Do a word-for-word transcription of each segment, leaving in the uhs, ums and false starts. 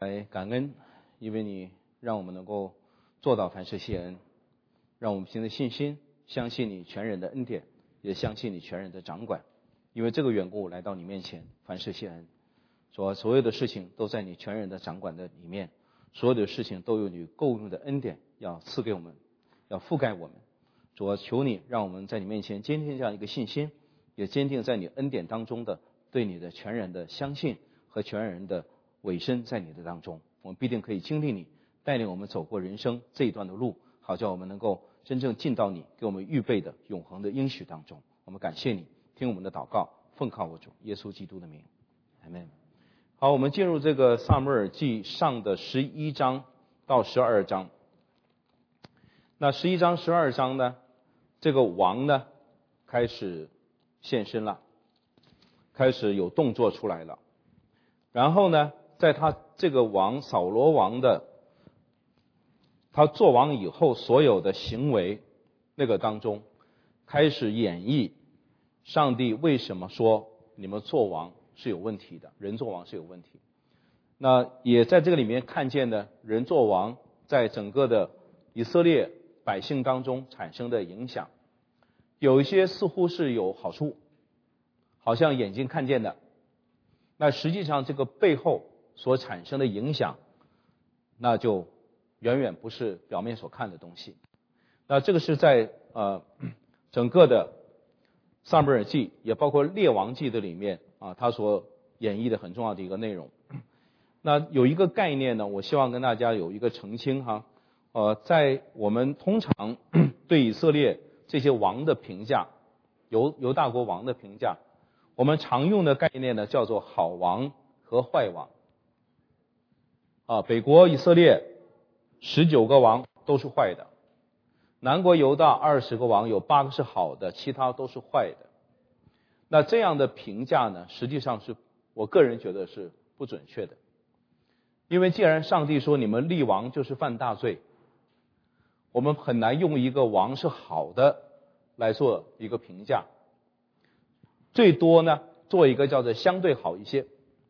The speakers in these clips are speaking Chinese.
来感恩，因为你让我们能够做到凡事谢恩，让我们凭着信心相信你全人的恩典，也相信你全人的掌管。因为这个缘故来到你面前，凡事谢恩。说所有的事情都在你全人的掌管的里面，所有的事情都有你够用的恩典要赐给我们，要覆盖我们。主，求你让我们在你面前坚定这样一个信心，也坚定在你恩典当中的对你的全然的相信和全然的委身在你的当中。我们必定可以经历你带领我们走过人生这一段的路，好叫我们能够真正进到你给我们预备的永恒的应许当中。我们感谢你，听我们的祷告，奉靠我主耶稣基督的名，阿们。好，我们进入这个撒母耳记上的十一章到十二章。那十一章十二章呢，这个王呢开始现身了，开始有动作出来了。然后呢，在他这个王扫罗王的他做王以后所有的行为那个当中，开始演绎上帝为什么说你们做王是有问题的，人做王是有问题。那也在这个里面看见呢，人做王在整个的以色列百姓当中产生的影响，有一些似乎是有好处，好像眼睛看见的，那实际上这个背后所产生的影响，那就远远不是表面所看的东西。那这个是在呃整个的撒母耳记也包括列王记的里面啊，他所演绎的很重要的一个内容。那有一个概念呢，我希望跟大家有一个澄清哈。呃，在我们通常对以色列这些王的评价，犹犹大国王的评价，我们常用的概念呢叫做好王和坏王。啊，北国以色列十九个王都是坏的，南国犹大二十个王有八个是好的，其他都是坏的。那这样的评价呢，实际上是我个人觉得是不准确的。因为既然上帝说你们立王就是犯大罪，我们很难用一个王是好的来做一个评价，最多呢做一个叫做相对好一些，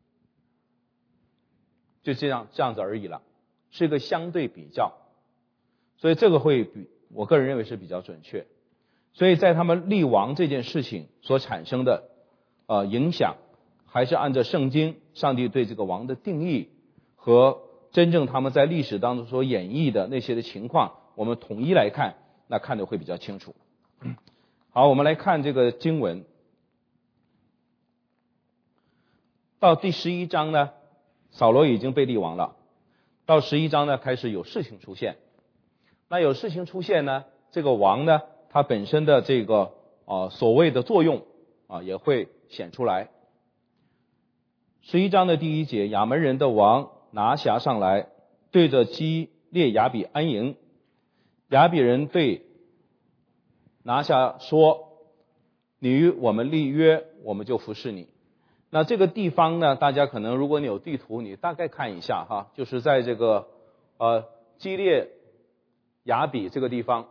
就这样这样子而已了，是一个相对比较，所以这个会比我个人认为是比较准确。所以在他们立王这件事情所产生的呃影响，还是按照圣经上帝对这个王的定义和真正他们在历史当中所演绎的那些的情况，我们统一来看，那看得会比较清楚。好，我们来看这个经文，到第十一章呢，扫罗已经被立王了，到十一章呢开始有事情出现。那有事情出现呢，这个王呢他本身的这个啊、呃、所谓的作用啊、呃、也会显出来。十一章的第一节，亚门人的王拿辖上来，对着基列雅比安营。雅比人对拿辖说，你与我们立约，我们就服侍你。那这个地方呢，大家可能如果你有地图，你大概看一下哈，就是在这个呃基列雅比这个地方，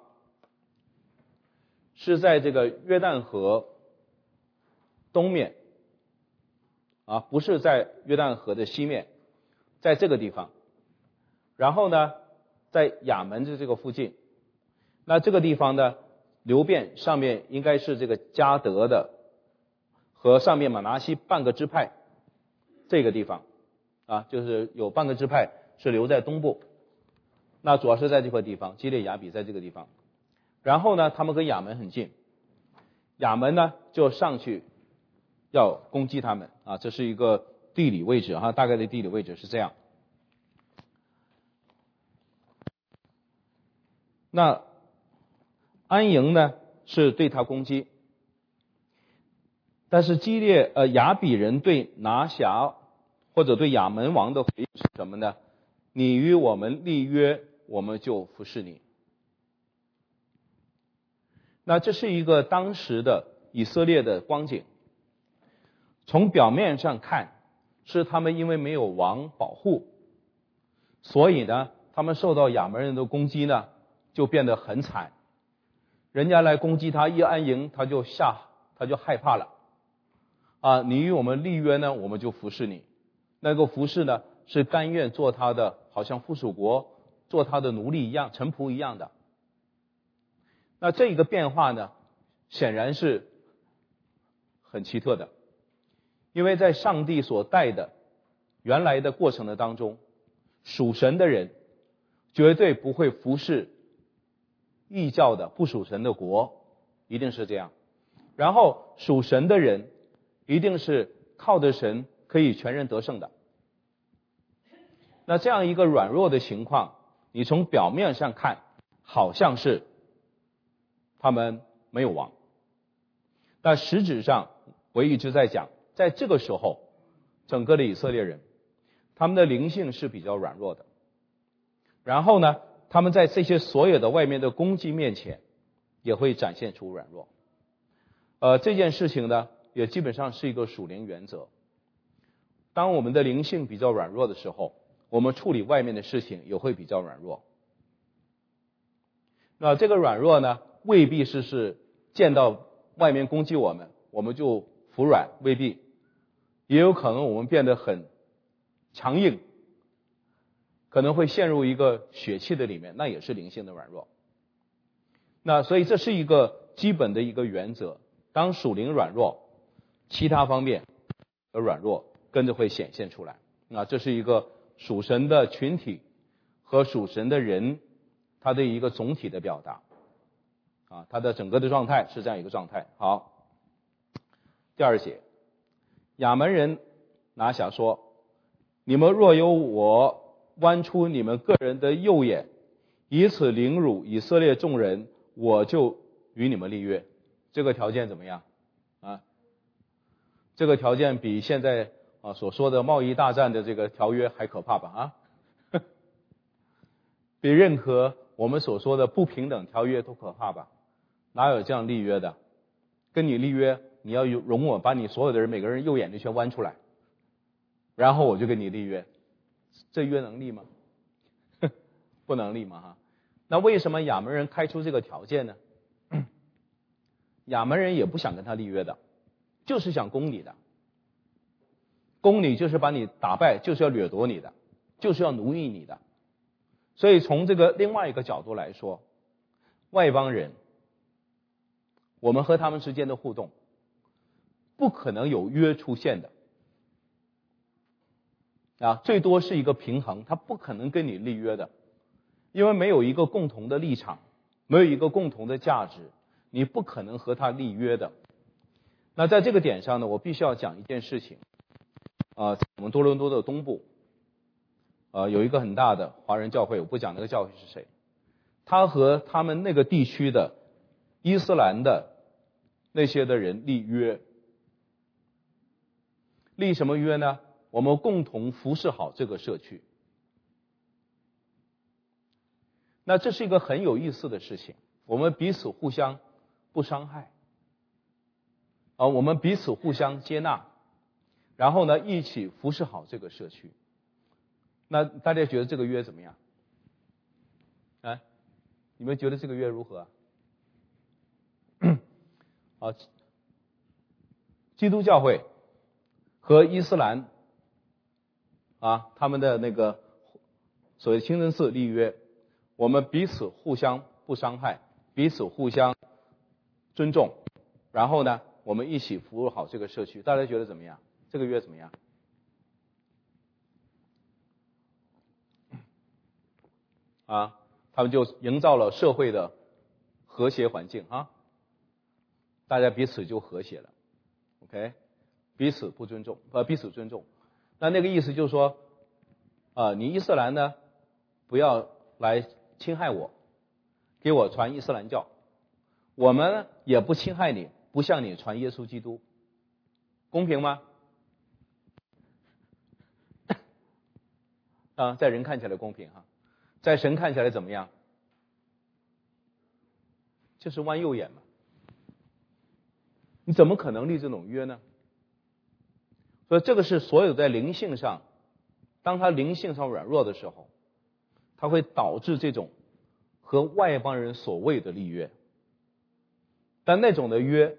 是在这个约旦河东面啊，不是在约旦河的西面，在这个地方。然后呢，在亚门的这个附近，那这个地方呢，流便上面应该是这个迦得的和上面马拿西半个支派，这个地方啊，就是有半个支派是留在东部，那主要是在这块地方，基列雅比在这个地方。然后呢，他们跟亚门很近，亚门呢就上去要攻击他们啊，这是一个地理位置哈，大概的地理位置是这样。那安营呢是对他攻击，但是基列呃雅比人对拿辖或者对亚门王的回应是什么呢？你与我们立约，我们就服侍你。那这是一个当时的以色列的光景。从表面上看，是他们因为没有王保护，所以呢，他们受到亚门人的攻击呢，就变得很惨。人家来攻击他，一安营他就吓，他就害怕了。啊，你与我们立约呢，我们就服侍你。那个服侍呢， 是甘愿做他的，好像附属国，做他的奴隶一样，臣仆一样的。那这一个变化呢，显然是很奇特的，因为在上帝所带的原来的过程的当中，属神的人绝对不会服侍异教的不属神的国，一定是这样。然后属神的人一定是靠着神可以全然得胜的。那这样一个软弱的情况，你从表面上看好像是他们没有王，但实质上我一直在讲，在这个时候整个的以色列人他们的灵性是比较软弱的，然后呢他们在这些所有的外面的攻击面前也会展现出软弱。呃，这件事情呢也基本上是一个属灵原则，当我们的灵性比较软弱的时候，我们处理外面的事情也会比较软弱。那这个软弱呢未必是是见到外面攻击我们我们就服软，未必，也有可能我们变得很强硬，可能会陷入一个血气的里面，那也是灵性的软弱。那所以这是一个基本的一个原则，当属灵软弱，其他方面的软弱跟着会显现出来。那这是一个属神的群体和属神的人他的一个总体的表达啊，他的整个的状态是这样一个状态。好，第二节，亚门人拿辖说，你们若有我剜出你们个人的右眼，以此凌辱以色列众人，我就与你们立约。这个条件怎么样啊？这个条件比现在啊所说的贸易大战的这个条约还可怕吧啊？比任何我们所说的不平等条约都可怕吧？哪有这样立约的？跟你立约，你要容我把你所有的人每个人右眼睛全剜出来，然后我就跟你立约，这约能立吗？不能立嘛哈。那为什么亚门人开出这个条件呢？亚门人也不想跟他立约的，就是想攻你的，攻你就是把你打败，就是要掠夺你的，就是要奴役你的。所以从这个另外一个角度来说，外邦人我们和他们之间的互动不可能有约出现的啊，最多是一个平衡，他不可能跟你立约的，因为没有一个共同的立场，没有一个共同的价值，你不可能和他立约的。那在这个点上呢，我必须要讲一件事情啊，我们多伦多的东部呃有一个很大的华人教会，我不讲那个教会是谁，他和他们那个地区的伊斯兰的那些的人立约。立什么约呢？我们共同服侍好这个社区。那这是一个很有意思的事情，我们彼此互相不伤害啊，我们彼此互相接纳，然后呢一起服侍好这个社区。那大家觉得这个约怎么样啊？你们觉得这个约如何啊？基督教会和伊斯兰啊，他们的那个所谓清真寺立约，我们彼此互相不伤害，彼此互相尊重，然后呢我们一起服务好这个社区。大家觉得怎么样？这个约怎么样啊？他们就营造了社会的和谐环境啊，大家彼此就和谐了 OK， 彼此不尊重呃彼此尊重。那那个意思就是说啊、呃，你伊斯兰呢不要来侵害我，给我传伊斯兰教，我们呢也不侵害你，不向你传耶稣基督，公平吗？啊，在人看起来公平哈，在神看起来怎么样？就是弯右眼嘛。你怎么可能立这种约呢？所以这个是所有在灵性上，当他灵性上软弱的时候，它会导致这种和外邦人所谓的立约，但那种的约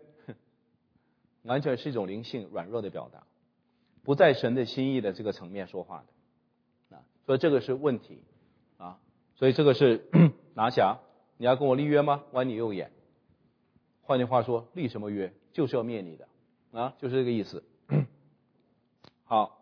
完全是一种灵性软弱的表达，不在神的心意的这个层面说话的。 所以这个是问题啊，所以这个是拿辖，你要跟我立约吗？剜你右眼。换句话说，立什么约？就是要灭你的啊，就是这个意思。好，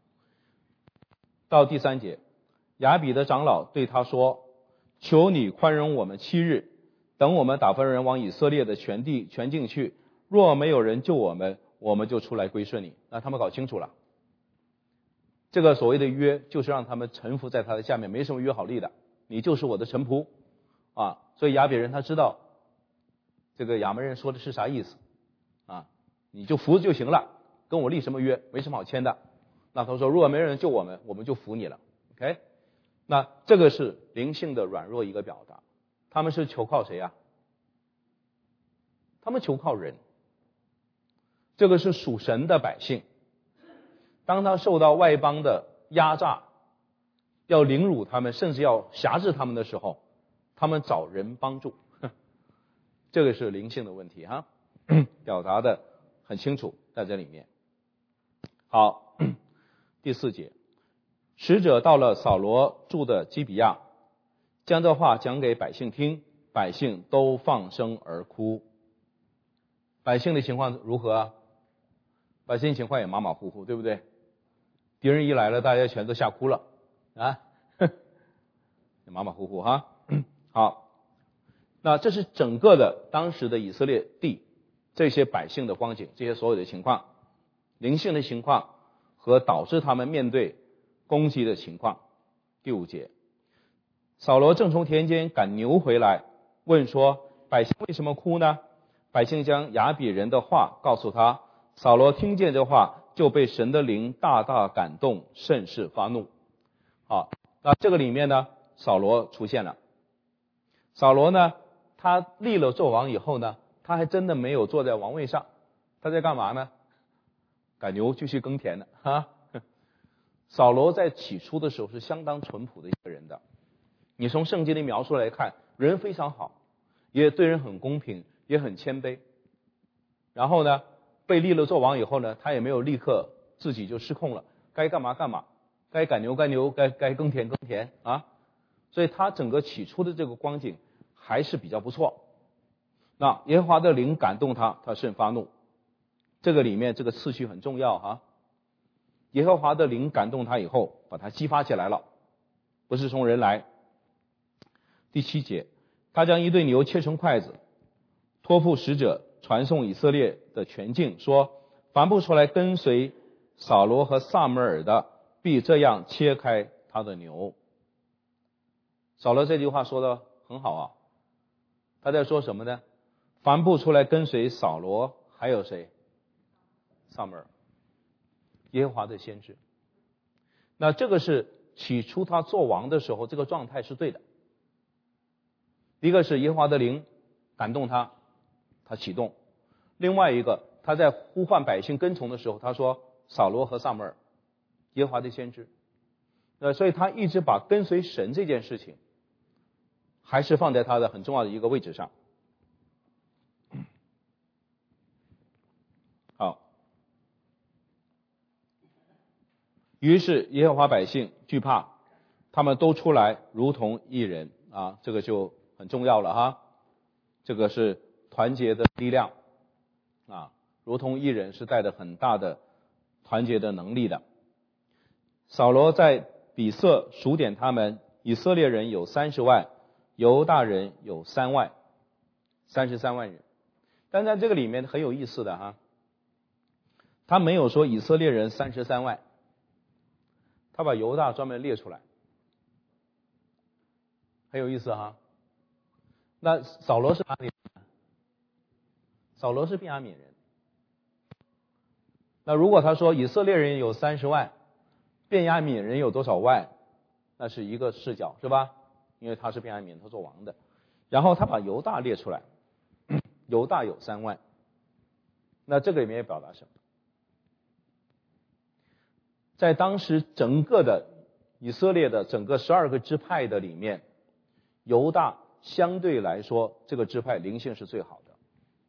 到第三节，亚比的长老对他说：求你宽容我们七日，等我们打发人往以色列的全地全境去，若没有人救我们，我们就出来归顺你。那他们搞清楚了，这个所谓的约就是让他们臣服在他的下面，没什么约好立的，你就是我的臣仆啊。所以亚比人他知道这个亚门人说的是啥意思啊，你就服就行了，跟我立什么约，没什么好签的。那他说如果没人救我们，我们就服你了。 OK， 那这个是灵性的软弱一个表达。他们是求靠谁啊？他们求靠人。这个是属神的百姓，当他受到外邦的压榨，要凌辱他们，甚至要辖制他们的时候，他们找人帮助。这个是灵性的问题哈，表达的很清楚在这里面。好，第四节，使者到了扫罗住的基比亚，将这话讲给百姓听，百姓都放声而哭。百姓的情况如何啊？百姓情况也马马虎虎，对不对？敌人一来了，大家全都吓哭了啊，马马虎虎哈。好，那这是整个的当时的以色列地这些百姓的光景，这些所有的情况，灵性的情况和导致他们面对攻击的情况。第五节，扫罗正从田间赶牛回来，问说百姓为什么哭呢？百姓将亚比人的话告诉他，扫罗听见这话，就被神的灵大大感动，甚是发怒。好，那这个里面呢，扫罗出现了。扫罗呢，他立了做王以后呢，他还真的没有坐在王位上，他在干嘛呢？赶牛继续耕田的啊。扫罗在起初的时候是相当淳朴的一个人的，你从圣经的描述来看，人非常好，也对人很公平，也很谦卑。然后呢，被立了做王以后呢，他也没有立刻自己就失控了，该干嘛干嘛，该赶牛赶牛，该该耕田耕田啊。所以他整个起初的这个光景还是比较不错。那耶和华的灵感动他，他甚发怒。这个里面这个次序很重要哈。耶和华的灵感动他以后，把他激发起来了，不是从人来。第七节，他将一对牛切成筷子，托付使者传送以色列的全境，说凡不出来跟随扫罗和撒母耳的，必这样切开他的牛。扫罗这句话说的很好啊，他在说什么呢？凡不出来跟随扫罗，还有谁？撒母耳，耶和华的先知。那这个是起初他做王的时候，这个状态是对的。一个是耶和华的灵感动他，他启动；另外一个，他在呼唤百姓跟从的时候，他说扫罗和撒母耳，耶和华的先知。呃，所以他一直把跟随神这件事情还是放在他的很重要的一个位置上。好，于是耶和华百姓惧怕，他们都出来如同一人啊，这个就很重要了哈。这个是团结的力量啊，如同一人是带着很大的团结的能力的。扫罗在比色数点他们，以色列人有三十万，犹大人有三万，三十三万人。但在这个里面很有意思的哈，他没有说以色列人三十三万，他把犹大专门列出来，很有意思哈。那扫罗是哪里人？扫罗是便雅悯人。那如果他说以色列人有三十万，便雅悯人有多少万？那是一个视角，是吧？因为他是便雅悯，他做王的。然后他把犹大列出来，犹大有三万。那这个里面也表达什么？在当时整个的以色列的整个十二个支派的里面，犹大相对来说这个支派灵性是最好的。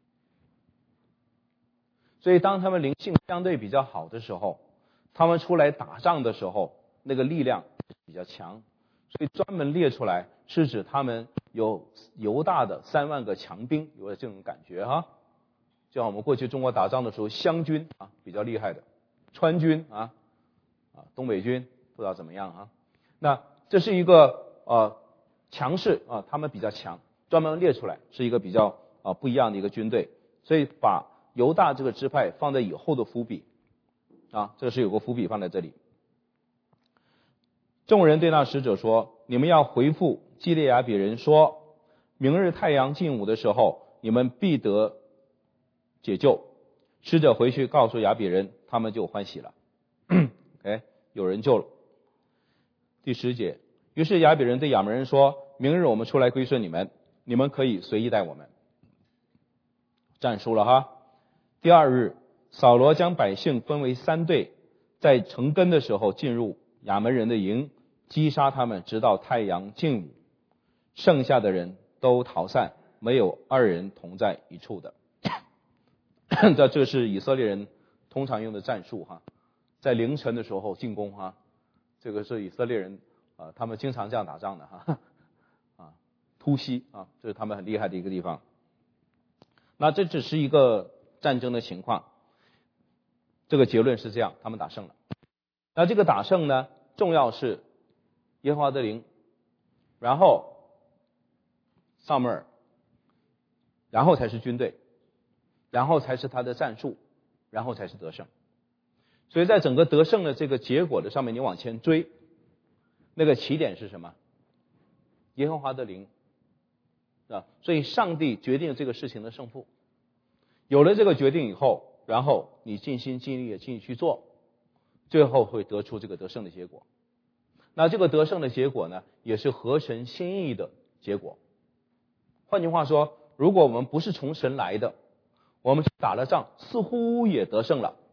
所以当他们灵性相对比较好的时候，他们出来打仗的时候，那个力量比较强，所以专门列出来是指他们有犹大的三万个强兵，有了这种感觉哈。就像我们过去中国打仗的时候，湘军啊比较厉害的，川军啊啊东北军不知道怎么样啊。那这是一个呃强势啊，他们比较强，专门列出来是一个比较啊不一样的一个军队，所以把犹大这个支派放在以后的伏笔啊，这是有个伏笔放在这里。众人对那使者说：“你们要回复基列雅比人说，明日太阳进午的时候，你们必得解救。”使者回去告诉雅比人，他们就欢喜了。哎，有人救了。第十节，于是雅比人对亚门人说：“明日我们出来归顺你们，你们可以随意待我们。”战输了哈。第二日，扫罗将百姓分为三队，在成根的时候进入亚门人的营，击杀他们，直到太阳进午。剩下的人都逃散，没有二人同在一处的。这这是以色列人通常用的战术哈，在凌晨的时候进攻哈，这个是以色列人啊、呃，他们经常这样打仗的哈啊，突袭啊，这是他们很厉害的一个地方。那这只是一个战争的情况，这个结论是这样，他们打胜了。那这个打胜呢，重要是耶和华的灵，然后撒母耳，然后才是军队，然后才是他的战术，然后才是得胜。所以在整个得胜的这个结果的上面，你往前追，那个起点是什么？耶和华的灵啊，所以上帝决定这个事情的胜负。有了这个决定以后，然后你尽心尽力的尽力去做，最后会得出这个得胜的结果。那这个得胜的结果呢，也是合神心意的结果。换句话说，如果我们不是从神来的，我们打了仗似乎也得胜了，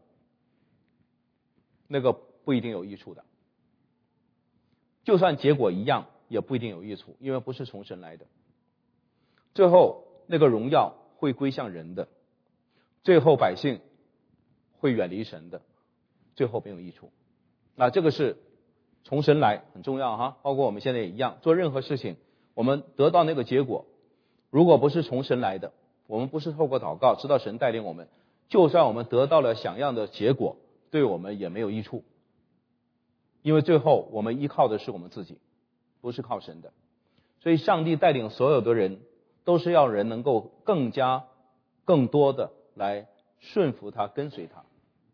那个不一定有益处的。就算结果一样，也不一定有益处，因为不是从神来的。最后那个荣耀会归向人的，最后百姓会远离神的，最后没有益处。那这个是从神来很重要哈，包括我们现在也一样，做任何事情我们得到那个结果，如果不是从神来的，我们不是透过祷告知道神带领我们，就算我们得到了想要的结果，对我们也没有益处，因为最后我们依靠的是我们自己，不是靠神的。所以上帝带领所有的人，都是要人能够更加更多的来顺服他，跟随他。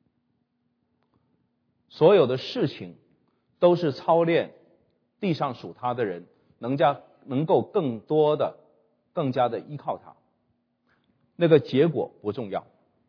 所有的事情都是操练地上属他的人能加能够更多的更加的依靠他。那个结果不重要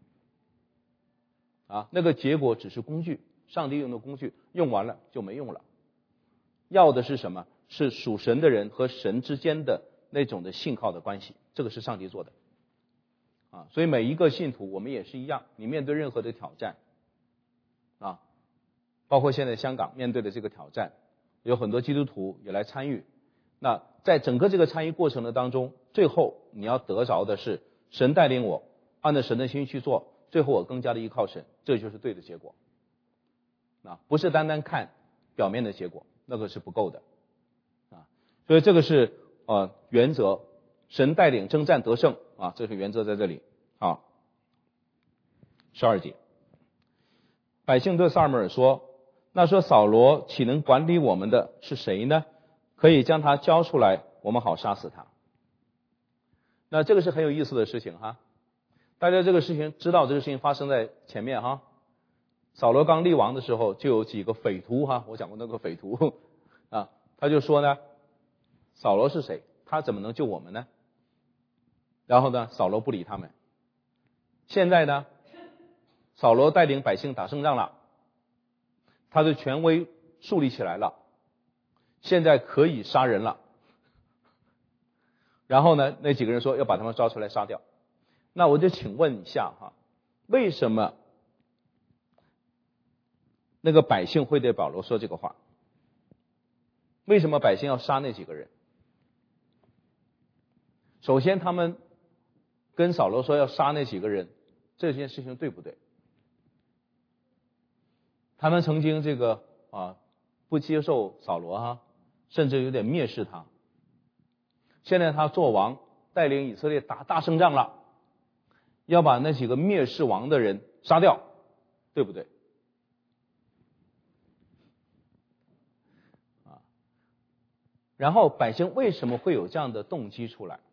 啊，那个结果只是工具，上帝用的工具用完了就没用了。要的是什么？是属神的人和神之间的那种的信靠的关系，这个是上帝做的啊。所以每一个信徒我们也是一样，你面对任何的挑战啊，包括现在香港面对的这个挑战，有很多基督徒也来参与。那在整个这个参与过程的当中，最后你要得着的是神带领我，按照神的心去做，最后我更加的依靠神，这就是对的结果啊，不是单单看表面的结果，那个是不够的啊。所以这个是呃原则，神带领征战得胜啊，这是原则在这里啊。十二节，百姓对撒母耳说：“那说扫罗岂能管理我们的是谁呢？可以将他交出来，我们好杀死他。”那这个是很有意思的事情哈。大家这个事情知道，这个事情发生在前面哈。扫罗刚立王的时候，就有几个匪徒哈，我讲过那个匪徒啊，他就说呢，扫罗是谁？他怎么能救我们呢？然后呢，扫罗不理他们。现在呢，扫罗带领百姓打胜仗了，他的权威树立起来了，现在可以杀人了。然后呢，那几个人说要把他们抓出来杀掉。那我就请问一下哈，为什么那个百姓会对保罗说这个话？为什么百姓要杀那几个人？首先他们跟扫罗说要杀那几个人，这件事情对不对？他们曾经这个啊不接受扫罗哈，甚至有点蔑视他。现在他做王，带领以色列打大胜仗了，要把那几个蔑视王的人杀掉，对不对？啊，然后百姓为什么会有这样的动机出来？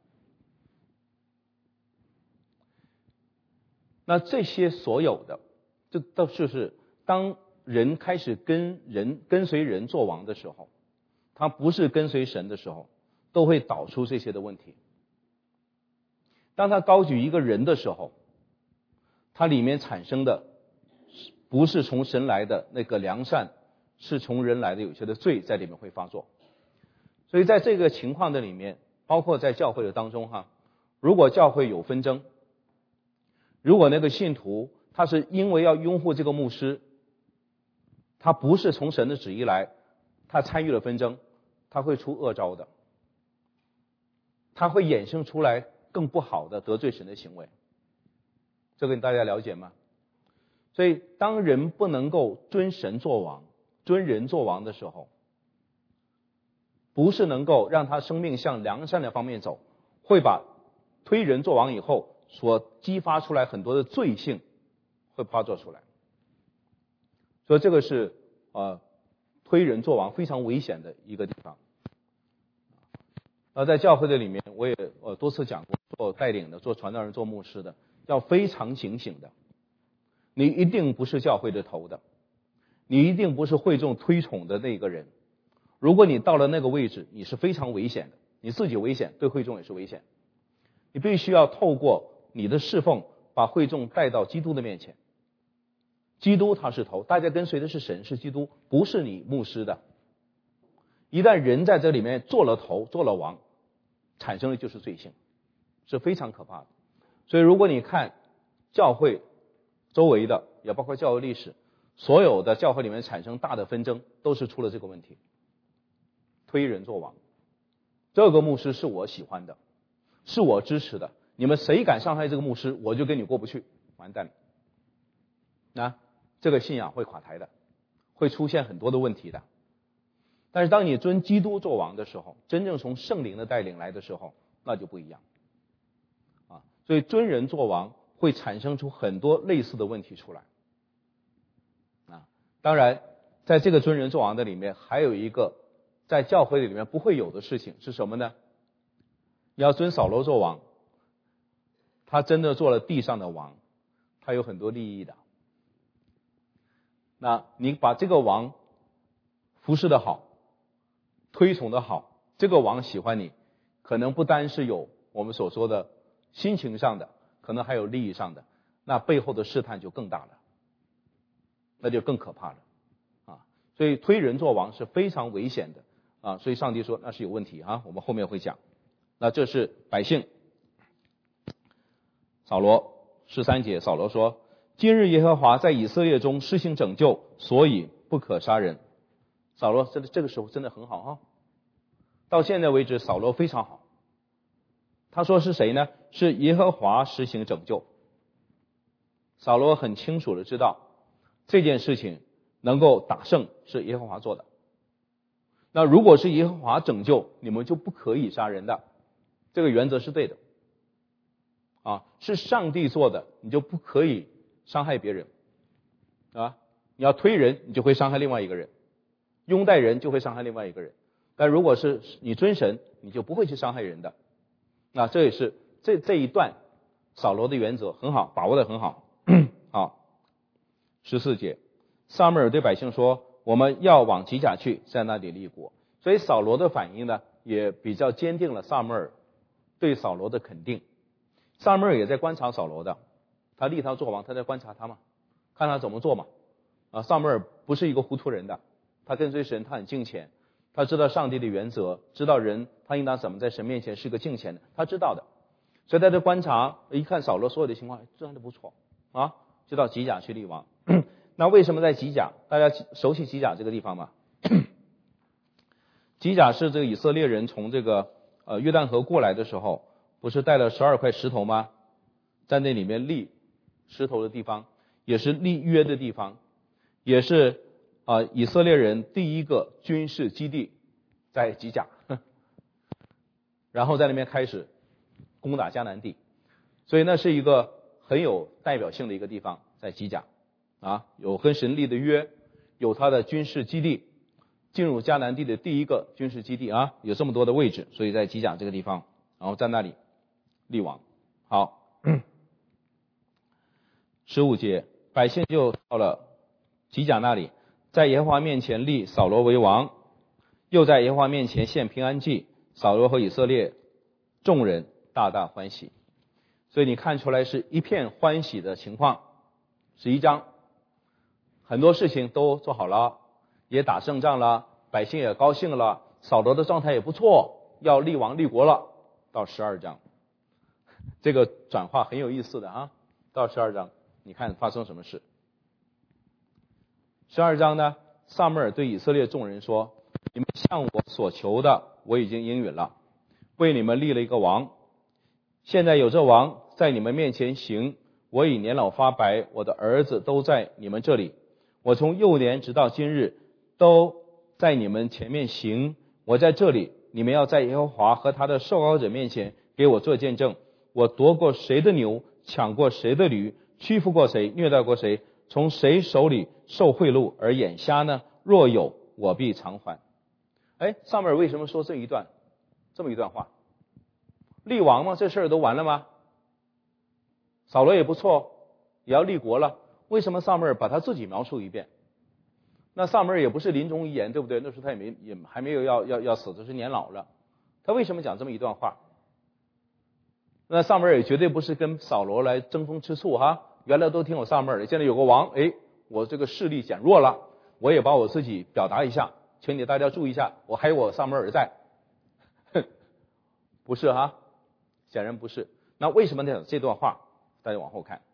那这些所有的，这都就是当人开始跟人跟随人做王的时候，他不是跟随神的时候，都会导出这些的问题。当他高举一个人的时候，他里面产生的不是从神来的那个良善，是从人来的有些的罪在里面会发作。所以在这个情况的里面，包括在教会的当中哈，如果教会有纷争，如果那个信徒他是因为要拥护这个牧师，他不是从神的旨意来，他参与了纷争，他会出恶招的，他会衍生出来更不好的得罪神的行为。这个大家了解吗？所以当人不能够尊神做王，尊人做王的时候，不是能够让他生命向良善的方面走，会把推人做王以后所激发出来很多的罪性会发作出来。所以这个是呃推人做王非常危险的一个地方。呃，在教会的里面，我也呃多次讲过，做带领的、做传道人、做牧师的，要非常警醒的。你一定不是教会的头的，你一定不是会众推崇的那个人。如果你到了那个位置，你是非常危险的，你自己危险，对会众也是危险。你必须要透过你的侍奉，把会众带到基督的面前。基督他是头，大家跟随的是神，是基督，不是你牧师的。一旦人在这里面做了头，做了王，产生的就是罪性，是非常可怕的。所以如果你看教会周围的，也包括教会历史，所有的教会里面产生大的纷争，都是出了这个问题，推人做王。这个牧师是我喜欢的，是我支持的，你们谁敢伤害这个牧师，我就跟你过不去，完蛋了。那这个信仰会垮台的，会出现很多的问题的。但是当你尊基督做王的时候，真正从圣灵的带领来的时候，那就不一样啊。所以尊人做王会产生出很多类似的问题出来啊。当然在这个尊人做王的里面，还有一个在教会里面不会有的事情是什么呢？你要尊扫罗做王，他真的做了地上的王，他有很多利益的。那你把这个王服侍的好，推崇的好，这个王喜欢你，可能不单是有我们所说的心情上的，可能还有利益上的，那背后的试探就更大了，那就更可怕了啊！所以推人做王是非常危险的啊！所以上帝说那是有问题啊，我们后面会讲。那这是百姓。扫罗十三节，扫罗说：今日耶和华在以色列中施行拯救，所以不可杀人。扫罗这这个时候真的很好哈，到现在为止扫罗非常好。他说是谁呢？是耶和华施行拯救。扫罗很清楚的知道这件事情能够打胜是耶和华做的。那如果是耶和华拯救，你们就不可以杀人的，这个原则是对的啊，是上帝做的，你就不可以伤害别人啊。你要推人，你就会伤害另外一个人，拥戴人就会伤害另外一个人。但如果是你尊神，你就不会去伤害人的。那这也是这这一段扫罗的原则很好，把握的很好。好，十四节，撒母耳对百姓说：我们要往吉甲去，在那里立国。所以扫罗的反应呢，也比较坚定了撒母耳对扫罗的肯定。撒母耳也在观察扫罗的，他立他做王，他在观察他嘛，看他怎么做嘛。啊，撒母耳不是一个糊涂人的，他跟随神，他很敬虔，他知道上帝的原则，知道人他应当怎么在神面前是个敬虔的，他知道的。所以在这观察，一看扫罗所有的情况，这样的不错啊，就到吉甲去立王。那为什么在吉甲？大家熟悉吉甲这个地方吗？吉甲是这个以色列人从这个呃约旦河过来的时候，不是带了十二块石头吗？在那里面立石头的地方，也是立约的地方，也是啊、呃、以色列人第一个军事基地在吉甲，然后在那边开始攻打迦南地，所以那是一个很有代表性的一个地方，在吉甲啊，有跟神立的约，有他的军事基地，进入迦南地的第一个军事基地啊，有这么多的位置，所以在吉甲这个地方，然后在那里立王。好，十五节，百姓就到了吉甲那里，在耶和华面前立扫罗为王，又在耶和华面前献平安祭，扫罗和以色列众人大大欢喜。所以你看出来是一片欢喜的情况。十一章很多事情都做好了，也打胜仗了，百姓也高兴了，扫罗的状态也不错，要立王立国了。到十二章这个转化很有意思的啊。到十二章你看发生什么事。十二章呢，撒母耳对以色列众人说，你们向我所求的我已经应允了，为你们立了一个王，现在有这王在你们面前行，我已年老发白，我的儿子都在你们这里，我从幼年直到今日都在你们前面行，我在这里，你们要在耶和华和他的受膏者面前给我做见证，我夺过谁的牛，抢过谁的驴，屈服过谁，虐待过谁，从谁手里受贿赂而眼瞎呢？若有，我必偿还。哎，撒母耳为什么说这一段这么一段话？立王吗？这事儿都完了吗？扫罗也不错，也要立国了，为什么撒母耳把他自己描述一遍？那撒母耳也不是临终遗言，对不对？那时候他也没也还没有要要要死，只是年老了。他为什么讲这么一段话？那撒母耳也绝对不是跟扫罗来争风吃醋哈，原来都听我撒母耳的，现在有个王，哎，我这个势力减弱了，我也把我自己表达一下，请你大家注意一下，我还有我撒母耳在。不是哈，显然不是。那为什么呢？这段话大家往后看。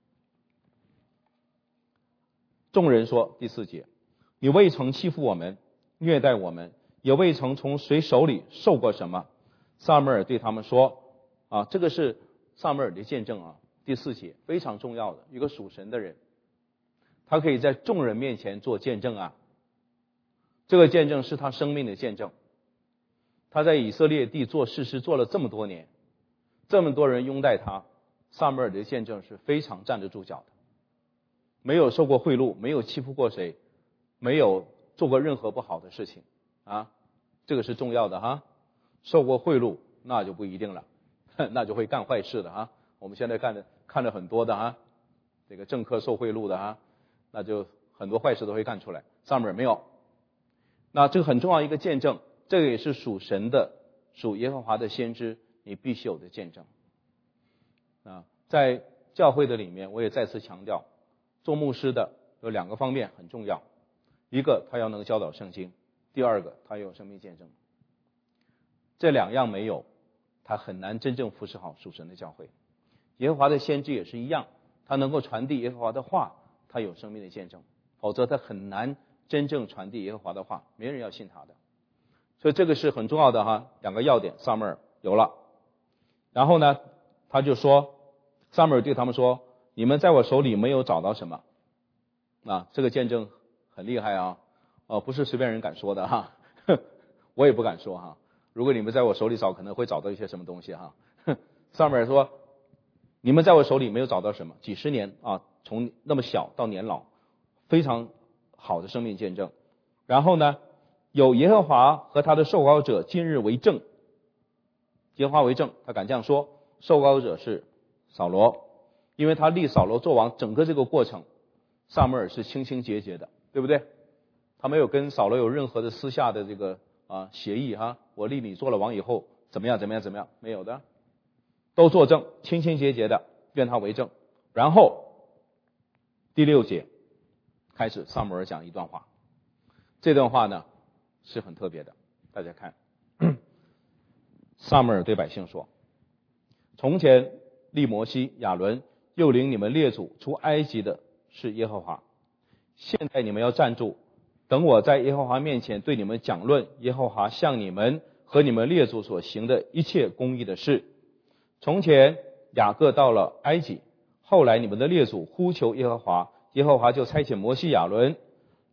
众人说，第四节，你未曾欺负我们，虐待我们，也未曾从谁手里受过什么。撒母耳对他们说，啊，这个是撒母耳的见证啊。第四节非常重要的一个属神的人，他可以在众人面前做见证啊。这个见证是他生命的见证。他在以色列地做事事做了这么多年，这么多人拥戴他，撒母耳的见证是非常站得住脚的。没有受过贿赂，没有欺负过谁，没有做过任何不好的事情啊，这个是重要的哈。受过贿赂那就不一定了，那就会干坏事的哈。我们现在干的看了很多的哈，这个政客受贿赂的哈，那就很多坏事都会干出来。撒母耳没有，那这个很重要一个见证，这个也是属神的、属耶和华的先知你必须有的见证啊。在教会的里面，我也再次强调，做牧师的有两个方面很重要，一个他要能教导圣经，第二个他要有生命见证。这两样没有，他很难真正服侍好属神的教会。耶和华的先知也是一样，他能够传递耶和华的话，他有生命的见证，否则他很难真正传递耶和华的话，没人要信他的。所以这个是很重要的哈，两个要点，撒母耳有了。然后呢，他就说，撒母耳对他们说，你们在我手里没有找到什么啊，这个见证很厉害啊，哦，不是随便人敢说的哈，我也不敢说哈。如果你们在我手里找，可能会找到一些什么东西哈。撒母耳说，你们在我手里没有找到什么，几十年啊，从那么小到年老，非常好的生命见证。然后呢，有耶和华和他的受膏者今日为证，耶和华为证，他敢这样说，受膏者是扫罗，因为他立扫罗做王，整个这个过程撒母耳是清清洁洁的，对不对？他没有跟扫罗有任何的私下的这个啊协议哈，我立你做了王以后怎么样怎么样怎么样，没有的，都作证，清清洁洁的，愿他为证。然后第六节开始，撒母耳讲一段话，这段话呢是很特别的，大家看。撒母耳对百姓说，从前立摩西、亚伦，又领你们列祖出埃及的是耶和华，现在你们要站住，等我在耶和华面前对你们讲论耶和华向你们和你们列祖所行的一切公义的事。从前雅各到了埃及，后来你们的列祖呼求耶和华，耶和华就差遣摩西、亚伦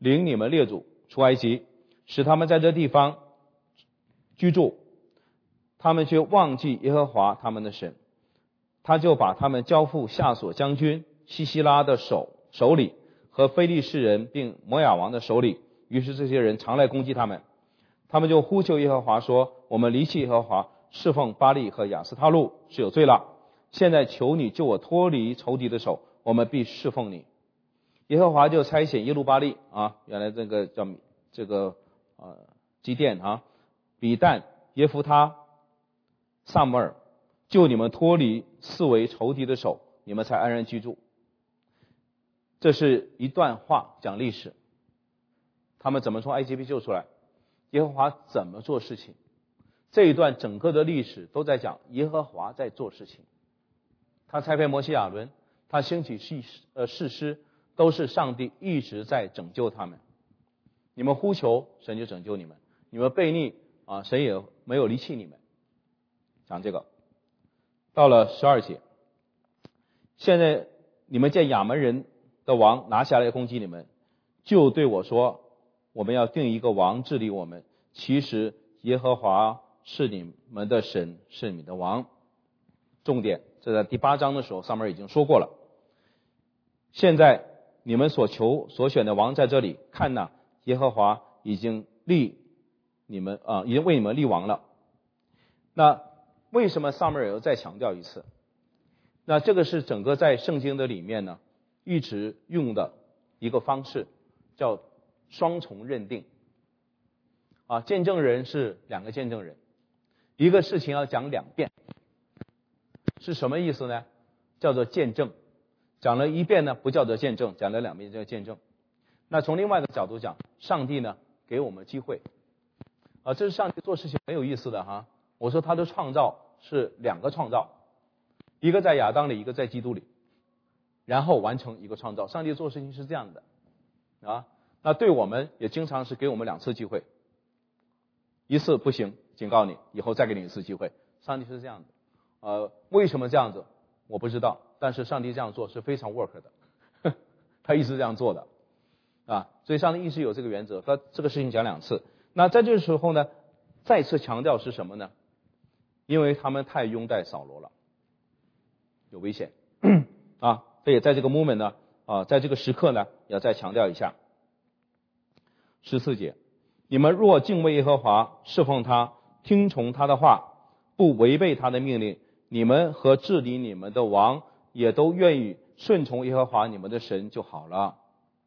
领你们列祖出埃及，使他们在这地方居住，他们却忘记耶和华他们的神，他就把他们交付夏所将军西西拉的手手里和非利士人并摩亚王的手里。于是这些人常来攻击他们，他们就呼求耶和华说，我们离弃耶和华，侍奉巴力和亚斯他路是有罪了。现在求你救我脱离仇敌的手，我们必侍奉你。耶和华就差遣耶路巴力啊，原来这个叫这个呃基甸啊，比但、耶弗他、撒母耳，救你们脱离四围仇敌的手，你们才安然居住。这是一段话，讲历史，他们怎么从埃及被救出来，耶和华怎么做事情。这一段整个的历史都在讲耶和华在做事情。他差派摩西亚伦，他兴起士呃士师，都是上帝一直在拯救他们。你们呼求，神就拯救你们；你们悖逆啊，神也没有离弃你们。讲这个，到了十二节，现在你们见亚门人的王拿下来攻击你们，就对我说，我们要定一个王治理我们。其实耶和华是你们的神，是你们的王。重点，这在第八章的时候上面已经说过了。现在你们所求所选的王在这里，看哪，耶和华已经立你们啊、呃，已经为你们立王了。那为什么撒母耳又再强调一次？那这个是整个在圣经的里面呢，一直用的一个方式，叫双重认定。啊，见证人是两个见证人，一个事情要讲两遍，是什么意思呢？叫做见证。讲了一遍呢，不叫做见证；讲了两遍叫见证。那从另外一个角度讲，上帝呢给我们机会啊，这是上帝做事情很有意思的哈。我说他的创造是两个创造，一个在亚当里，一个在基督里，然后完成一个创造。上帝做事情是这样的啊。那对我们也经常是给我们两次机会，一次不行，警告你，以后再给你一次机会。上帝是这样的，呃，为什么这样子我不知道，但是上帝这样做是非常 work 的，他一直这样做的啊，所以上帝一直有这个原则，他这个事情讲两次。那在这个时候呢，再次强调是什么呢？因为他们太拥戴扫罗了，有危险啊。所以在这个 moment 呢，啊，在这个时刻呢，要再强调一下。十四节，你们若敬畏耶和华，侍奉他，听从他的话，不违背他的命令，你们和治理你们的王也都愿意顺从耶和华你们的神就好了。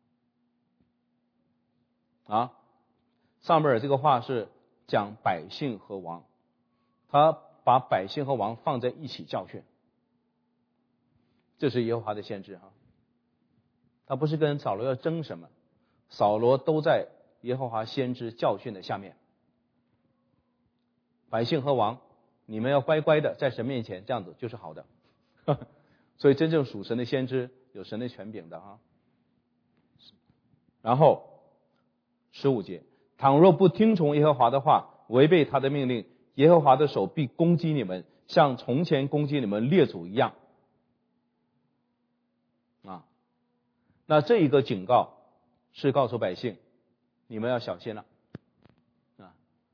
啊，撒母耳这个话是讲百姓和王，他把百姓和王放在一起教训，这是耶和华的先知哈。他不是跟扫罗要争什么，扫罗都在耶和华先知教训的下面。百姓和王，你们要乖乖的在神面前，这样子就是好的。所以真正属神的先知有神的权柄的哈。然后十五节，倘若不听从耶和华的话，违背他的命令，耶和华的手必攻击你们，像从前攻击你们列祖一样。啊，那这一个警告是告诉百姓，你们要小心了。啊，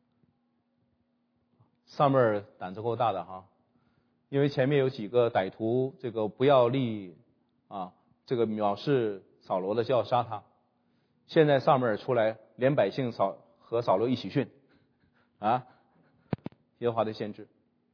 撒母耳胆子够大的哈，因为前面有几个歹徒，这个不要立啊，这个藐视扫罗的就要杀他。现在撒母耳出来，连百姓扫和扫罗一起训啊，耶和华的先知。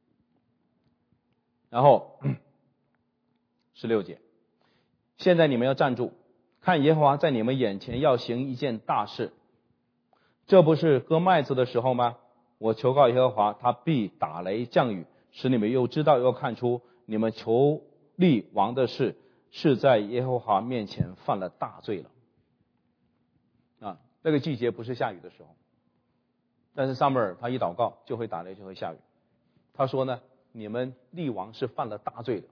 然后十六节，现在你们要站住，看耶和华在你们眼前要行一件大事。这不是割麦子的时候吗？我求告耶和华，他必打雷降雨，使你们又知道又看出，你们求立王的事是在耶和华面前犯了大罪了。啊，那个季节不是下雨的时候，但是撒母耳他一祷告就会打雷，就会下雨。他说呢，你们立王是犯了大罪的。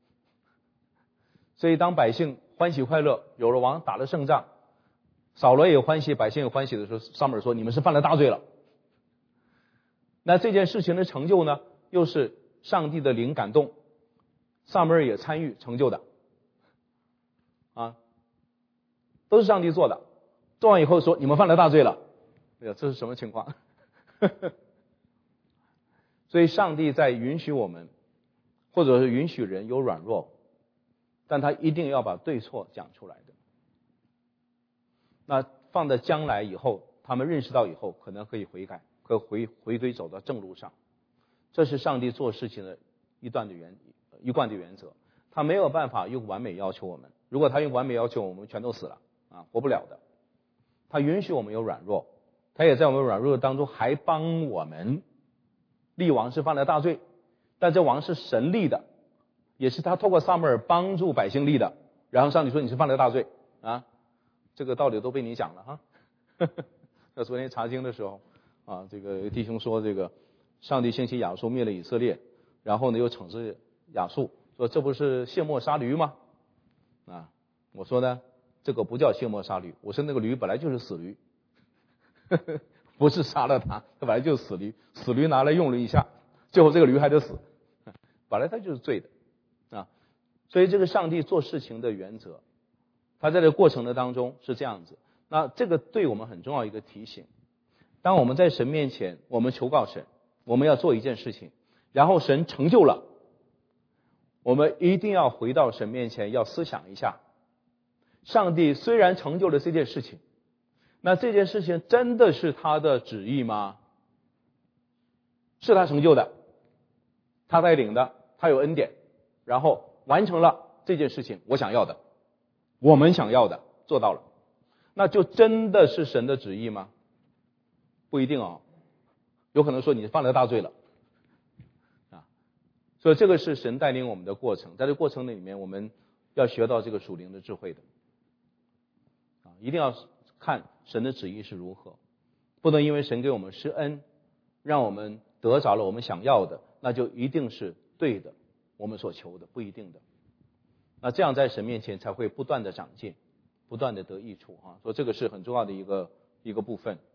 所以当百姓欢喜快乐，有了王，打了胜仗，扫罗也有欢喜，百姓有欢喜的时候，撒母耳说你们是犯了大罪了。那这件事情的成就呢，又是上帝的灵感动，撒母耳也参与成就的啊，都是上帝做的。 做完以后说你们犯了大罪了，哎呀，这是什么情况？所以上帝在允许我们，或者是允许人有软弱，但他一定要把对错讲出来的。那放在将来以后，他们认识到以后，可能可以悔改，可回回归走到正路上。这是上帝做事情的一段的原一贯的原则。他没有办法用完美要求我们，如果他用完美要求我们，全都死了啊，活不了的。他允许我们有软弱，他也在我们软弱当中还帮我们。立王是犯了大罪，但这王是神立的，也是他透过撒母耳帮助百姓立的。然后上帝说你是犯了大罪啊，这个道理都被你讲了哈。那昨天查经的时候啊，这个弟兄说这个上帝兴起亚述灭了以色列，然后呢又惩治亚述，说这不是卸磨杀驴吗？啊，我说呢这个不叫卸磨杀驴，我说那个驴本来就是死驴。不是杀了他，他本来就是死驴，死驴拿来用了一下，最后这个驴还得死，本来他就是罪的啊。所以这个上帝做事情的原则，他在这个过程的当中是这样子。那这个对我们很重要一个提醒，当我们在神面前，我们求告神，我们要做一件事情，然后神成就了，我们一定要回到神面前，要思想一下，上帝虽然成就了这件事情，那这件事情真的是他的旨意吗？是他成就的，他带领的，他有恩典，然后完成了这件事情，我想要的，我们想要的做到了，那就真的是神的旨意吗？不一定哦，有可能说你犯了大罪了啊。所以这个是神带领我们的过程，在这个过程里面我们要学到这个属灵的智慧的啊，一定要看神的旨意是如何，不能因为神给我们施恩，让我们得着了我们想要的，那就一定是对的，我们所求的不一定的。那这样在神面前才会不断的长进，不断的得益处啊。所以这个是很重要的一个一个部分。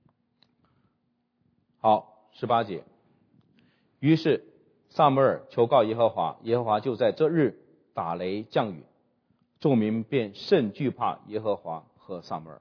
好，十八节，于是撒母耳求告耶和华，耶和华就在这日打雷降雨，众民便甚惧怕耶和华和撒母耳。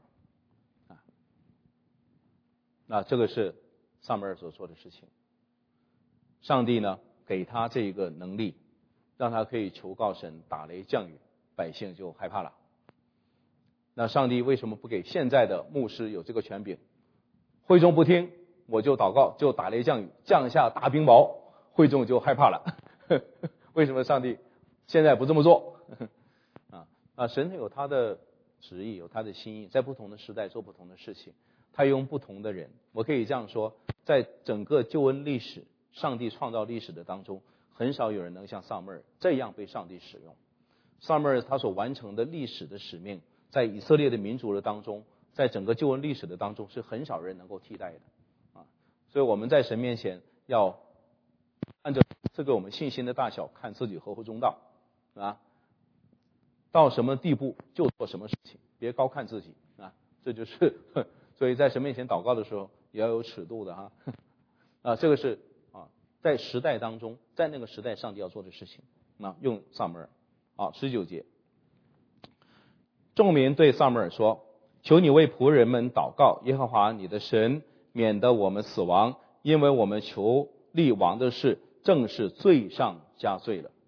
那这个是撒母耳所做的事情，上帝呢给他这一个能力，让他可以求告神打雷降雨，百姓就害怕了。那上帝为什么不给现在的牧师有这个权柄？会众不听，我就祷告，就打雷降雨，降下大冰雹，会众就害怕了。为什么上帝现在不这么做？啊啊，神有他的旨意，有他的心意，在不同的时代做不同的事情。他用不同的人，我可以这样说，在整个救恩历史，上帝创造历史的当中，很少有人能像撒母耳这样被上帝使用。撒母耳他所完成的历史的使命，在以色列的民族的当中，在整个救恩历史的当中，是很少人能够替代的啊。所以我们在神面前要按照这个我们信心的大小看自己合乎中道啊，到什么地步就做什么事情，别高看自己啊，这就是所以在神面前祷告的时候也要有尺度的哈啊，这个是啊在时代当中，在那个时代上帝要做的事情。那用撒母耳啊，十九节，众民对撒母耳说：“求你为仆人们祷告，耶和华你的神免得我们死亡，因为我们求立王的事正是罪上加罪了。”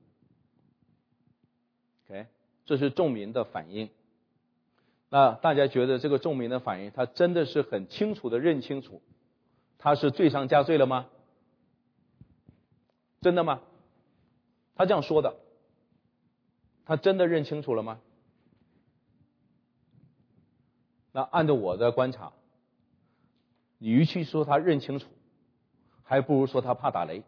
OK， 这是众民的反应。那大家觉得这个众民的反应，他真的是很清楚的认清楚他是罪上加罪了吗？真的吗？他这样说的，他真的认清楚了吗？那按照我的观察，你与其说他认清楚，还不如说他怕打雷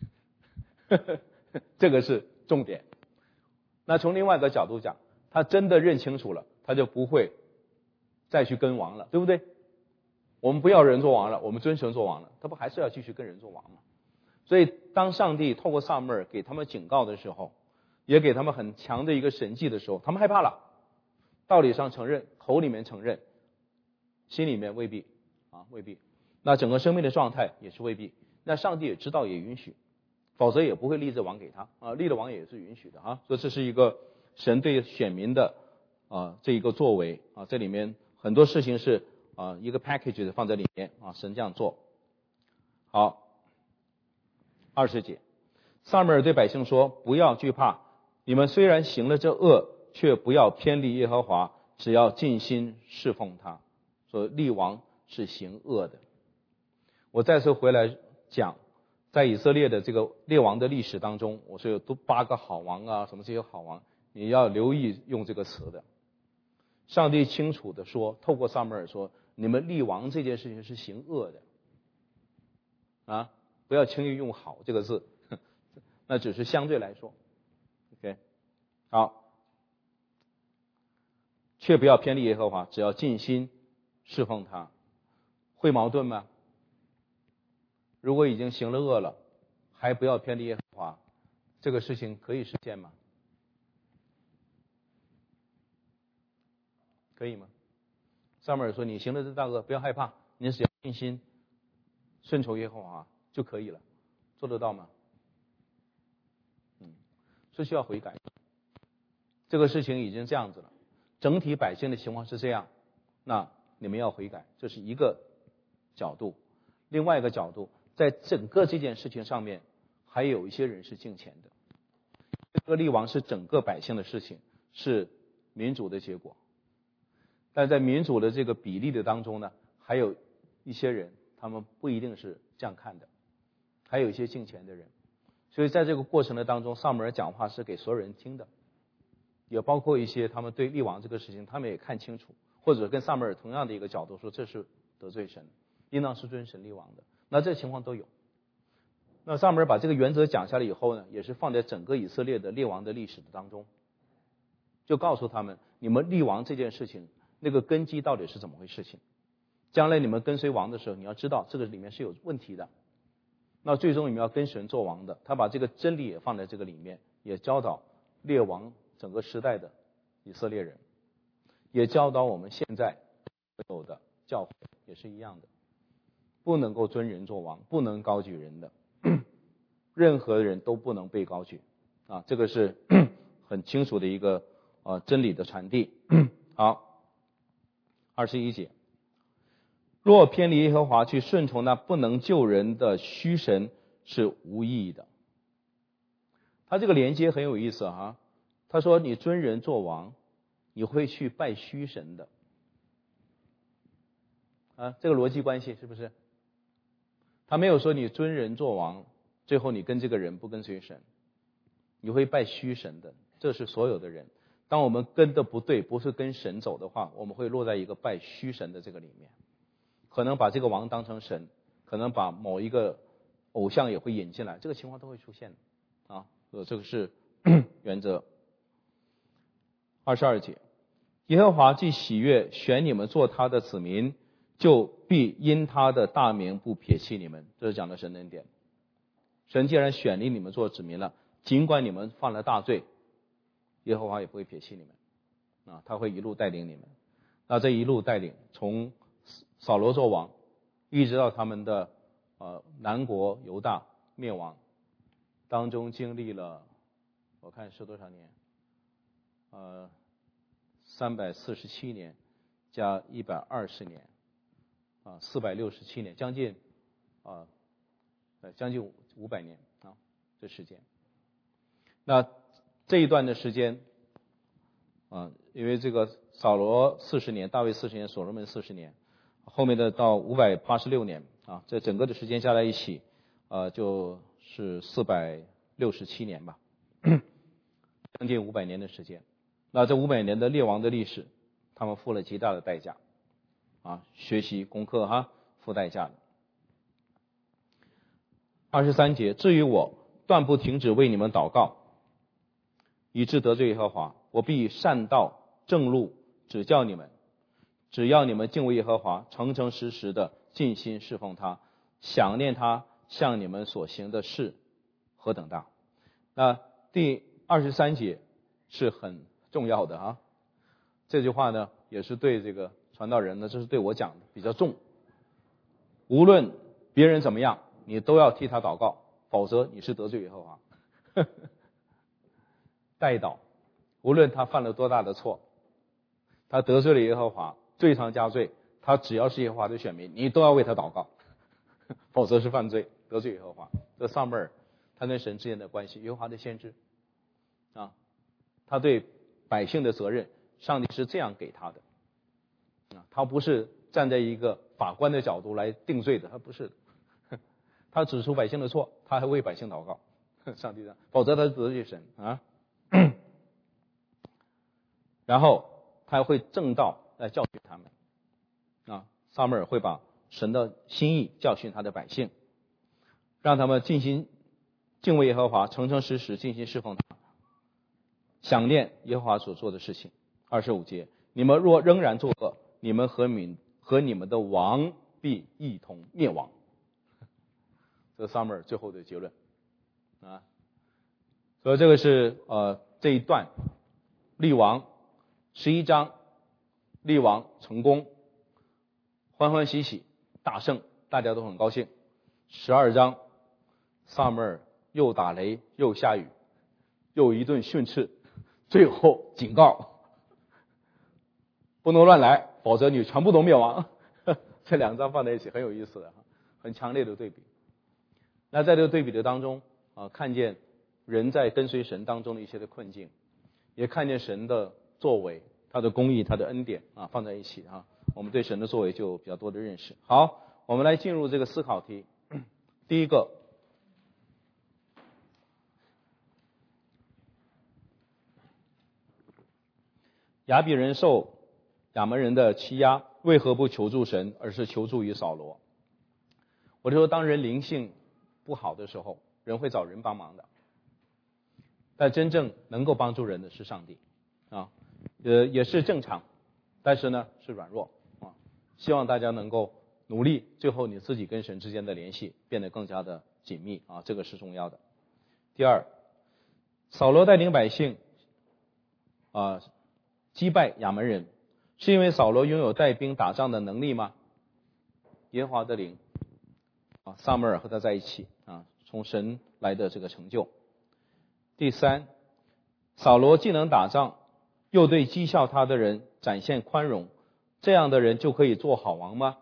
这个是重点。那从另外一个角度讲，他真的认清楚了，他就不会再去跟王了，对不对？我们不要人做王了，我们尊神做王了，他不还是要继续跟人做王吗？所以当上帝透过撒母耳给他们警告的时候，也给他们很强的一个神迹的时候，他们害怕了，道理上承认，口里面承认，心里面未必啊，未必。那整个生命的状态也是未必。那上帝也知道，也允许，否则也不会立这王给他啊，立了王也是允许的啊。所以这是一个神对选民的啊这一个作为啊，这里面很多事情是啊一个 package 的放在里面啊，神这样做。好，二十节，撒母耳对百姓说：不要惧怕，你们虽然行了这恶，却不要偏离耶和华，只要尽心侍奉他。说立王是行恶的。我再次回来讲，在以色列的这个列王的历史当中，我说有都八个好王啊，什么这些好王，你要留意用这个词的。上帝清楚的说，透过撒母耳说，你们立王这件事情是行恶的啊，不要轻易用好这个字，那只是相对来说 OK 好，却不要偏离耶和华，只要尽心侍奉他。会矛盾吗？如果已经行了恶了，还不要偏离耶和华，这个事情可以实现吗？可以吗？撒母耳说，你行了这大恶，不要害怕，你只要尽心顺从耶和华就可以了，做得到吗？嗯，是需要悔改。这个事情已经这样子了，整体百姓的情况是这样，那你们要悔改，这是一个角度。另外一个角度，在整个这件事情上面，还有一些人是敬虔的。这个立王是整个百姓的事情，是民主的结果。但在民主的这个比例的当中呢，还有一些人，他们不一定是这样看的，还有一些敬虔的人。所以在这个过程的当中，撒母耳讲话是给所有人听的，也包括一些他们对立王这个事情，他们也看清楚，或者跟撒母耳同样的一个角度说，这是得罪神，应当是遵神立王的。那这情况都有。那撒母耳把这个原则讲下来以后呢，也是放在整个以色列的列王的历史的当中，就告诉他们，你们立王这件事情，那个根基到底是怎么回事情？将来你们跟随王的时候，你要知道这个里面是有问题的。那最终你们要跟神做王的，他把这个真理也放在这个里面，也教导列王整个时代的以色列人，也教导我们现在有的教会也是一样的，不能够尊人做王，不能高举人的，任何人都不能被高举啊，这个是很清楚的一个呃真理的传递。好，二十一节，若偏离耶和华去顺从那不能救人的虚神，是无意义的。他这个连接很有意思哈，他说你尊人做王，你会去拜虚神的啊，这个逻辑关系是不是？他没有说你尊人做王，最后你跟这个人不跟随神，你会拜虚神的，这是所有的人。当我们跟的不对，不是跟神走的话，我们会落在一个拜虚神的这个里面，可能把这个王当成神，可能把某一个偶像也会引进来，这个情况都会出现啊，这个是原则。二十二节，耶和华既喜悦选你们做他的子民，就必因他的大名不撇弃你们，这是讲的神恩典。神既然选立你们做子民了，尽管你们犯了大罪，耶和华也不会撇弃你们啊，他会一路带领你们。那这一路带领，从扫罗做王，一直到他们的呃南国犹大灭亡，当中经历了我看是多少年？呃，三百四十七年加一百二十年，啊，四百六十七年，将近啊，呃，将近五百年啊，这时间。那这一段的时间，啊，因为这个扫罗四十年，大卫四十年，所罗门四十年，后面的到五百八十六年啊，这整个的时间加在一起，呃，就是四百六十七年吧，将近五百年的时间。那这五百年的列王的历史，他们付了极大的代价，啊，学习功课哈，付代价的。二十三节，至于我，断不停止为你们祷告，以致得罪耶和华，我必善道正路指教你们，只要你们敬畏耶和华，诚诚实实的尽心侍奉他，想念他向你们所行的事何等大。那第二十三节是很重要的啊，这句话呢也是对这个传道人呢，这是对我讲的比较重。无论别人怎么样，你都要替他祷告，否则你是得罪耶和华。代祷，无论他犯了多大的错，他得罪了耶和华， 罪上加罪，他只要是耶和华的选民，你都要为他祷告，否则是犯罪，得罪耶和华。这撒母耳他跟神之间的关系，耶和华的先知啊，他对百姓的责任，上帝是这样给他的啊，他不是站在一个法官的角度来定罪的，他不是的，他指出百姓的错，他还为百姓祷告，上帝的，否则他是得罪神啊。然后他会正道来教训他们啊，撒母耳会把神的心意教训他的百姓，让他们尽心敬畏耶和华，诚诚实实尽心侍奉他，想念耶和华所做的事情。二十五节，你们若仍然作恶，你们和民和你们的王必一同灭亡。这是撒母耳最后的结论啊。所以这个是呃这一段立王十一章，立王成功，欢欢喜喜大胜，大家都很高兴。十二章撒母耳又打雷又下雨又一顿训斥，最后警告不能乱来，否则你全部都灭亡。这两章放在一起很有意思的，很强烈的对比。那在这个对比的当中啊，看见人在跟随神当中的一些的困境，也看见神的作为，他的公义，他的恩典啊，放在一起啊，我们对神的作为就有比较多的认识。好，我们来进入这个思考题。第一个，亚比人受亚扪人的欺压，为何不求助神，而是求助于扫罗？我就说，当人灵性不好的时候，人会找人帮忙的，但真正能够帮助人的是上帝啊，呃，也是正常，但是呢是软弱啊。希望大家能够努力，最后你自己跟神之间的联系变得更加的紧密啊，这个是重要的。第二，扫罗带领百姓啊击败亚扪人，是因为扫罗拥有带兵打仗的能力吗？耶和华的灵啊，撒母耳和他在一起啊，从神来的这个成就。第三，扫罗既能打仗，又对讥笑他的人展现宽容，这样的人就可以做好王吗？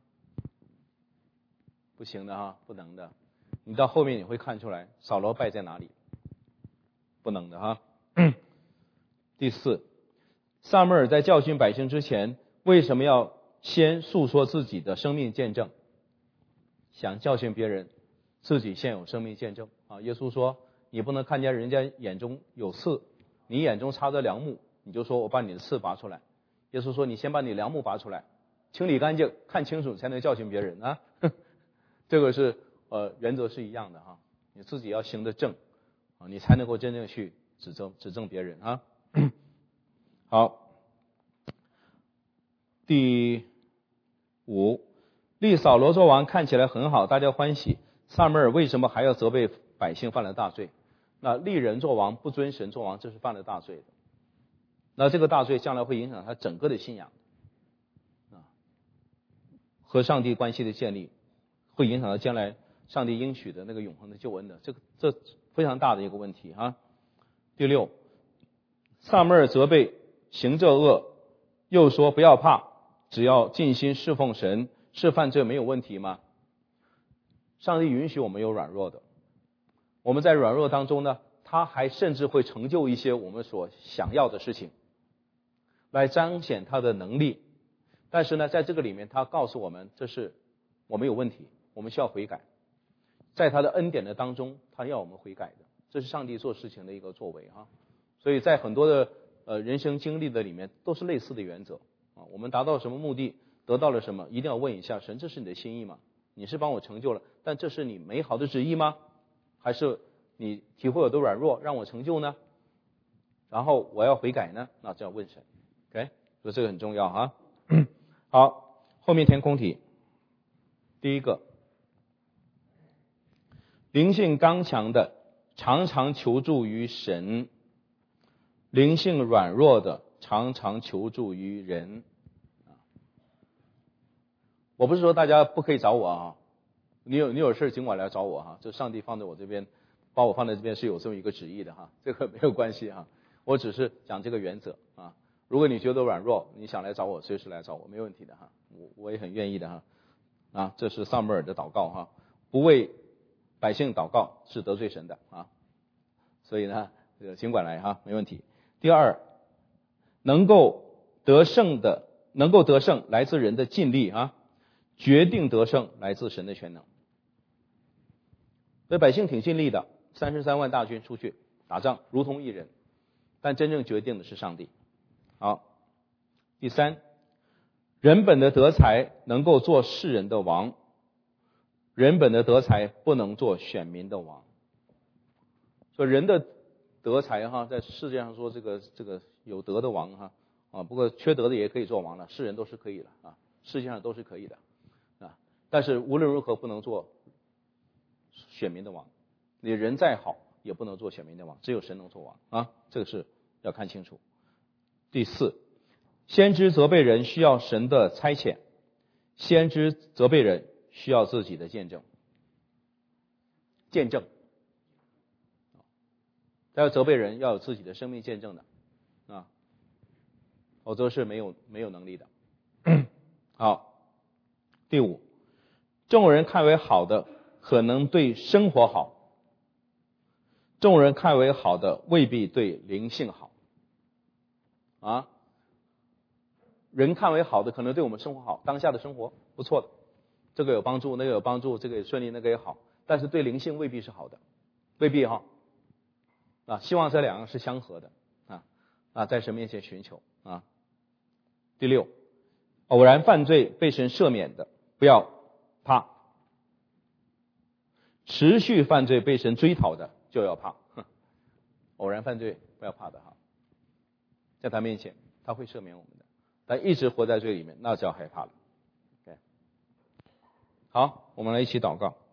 不行的哈，不能的。你到后面你会看出来，扫罗败在哪里？不能的哈。第四，撒母耳在教训百姓之前，为什么要先诉说自己的生命见证？想教训别人，自己先有生命见证啊。耶稣说，你不能看见人家眼中有刺，你眼中插着梁木，你就说我把你的刺拔出来。耶稣说，你先把你梁木拔出来，清理干净，看清楚才能教训别人啊。这个是呃原则是一样的哈，你自己要行得正啊，你才能够真正去指正指正别人啊。好，第五，立扫罗做王看起来很好，大家欢喜，撒母耳为什么还要责备百姓犯了大罪？那立人做王不尊神做王，这是犯了大罪的。那这个大罪将来会影响他整个的信仰啊，和上帝关系的建立，会影响到将来上帝应许的那个永恒的救恩的，这个这非常大的一个问题啊。第六，撒母耳责备行这恶，又说不要怕，只要尽心侍奉神，是犯罪没有问题吗？上帝允许我们有软弱的，我们在软弱当中呢，他还甚至会成就一些我们所想要的事情，来彰显他的能力。但是呢，在这个里面他告诉我们，这是我们有问题，我们需要悔改，在他的恩典的当中，他要我们悔改的，这是上帝做事情的一个作为啊。所以在很多的呃人生经历的里面都是类似的原则啊。我们达到什么目的，得到了什么，一定要问一下神，这是你的心意吗？你是帮我成就了，但这是你美好的旨意吗？还是你体会我的软弱让我成就呢？然后我要悔改呢？那就要问神 OK， 所以这个很重要啊。好，后面填空题。第一个，灵性刚强的常常求助于神，灵性软弱的常常求助于人。我不是说大家不可以找我啊，你有你有事尽管来找我哈，这上帝放在我这边，把我放在这边是有这么一个旨意的哈，这个没有关系哈，我只是讲这个原则啊。 如果你觉得软弱，你想来找我，随时来找我，没问题的哈，我我也很愿意的哈。啊，这是撒母耳的祷告哈，不为百姓祷告是得罪神的啊，所以呢，这个尽管来哈，没问题。第二，能够得胜的，能够得胜来自人的尽力啊，决定得胜来自神的全能。所以百姓挺尽力的，三十三万大军出去打仗，如同一人，但真正决定的是上帝。好，第三，人本的德才能够做世人的王，人本的德才不能做选民的王。所以人的德才哈，在世界上说这个这个有德的王哈啊，不过缺德的也可以做王了，世人都是可以的啊，世界上都是可以的啊。但是无论如何不能做选民的王，你人再好也不能做选民的王，只有神能做王啊，这个是要看清楚。第四，先知责备人需要神的差遣，先知责备人需要自己的见证。见证，他要责备人要有自己的生命见证的啊，否则是没有没有能力的。好，第五，众人看为好的可能对生活好，众人看为好的未必对灵性好啊。人看为好的可能对我们生活好，当下的生活不错的，这个有帮助，那个有帮助，这个也顺利，那个也好，但是对灵性未必是好的，未必哈啊。希望这两个是相合的啊啊，在神面前寻求啊。第六，偶然犯罪被神赦免的不要怕，持续犯罪被神追讨的就要怕。偶然犯罪不要怕的哈，在他面前他会赦免我们的，但一直活在罪里面那就要害怕了。Okay. 好，我们来一起祷告。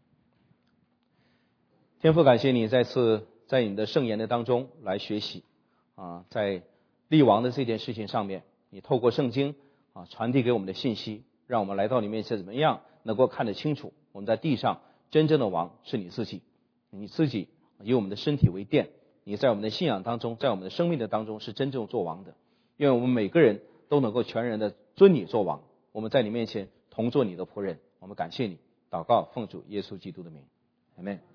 天父，感谢你再次在你的圣言的当中来学习啊，在立王的这件事情上面，你透过圣经啊传递给我们的信息，让我们来到你面前怎么样能够看得清楚，我们在地上真正的王是你自己，你自己以我们的身体为殿，你在我们的信仰当中，在我们的生命的当中是真正做王的，因为我们每个人都能够全然的尊你做王，我们在你面前同做你的仆人，我们感谢你，祷告奉主耶稣基督的名，阿们。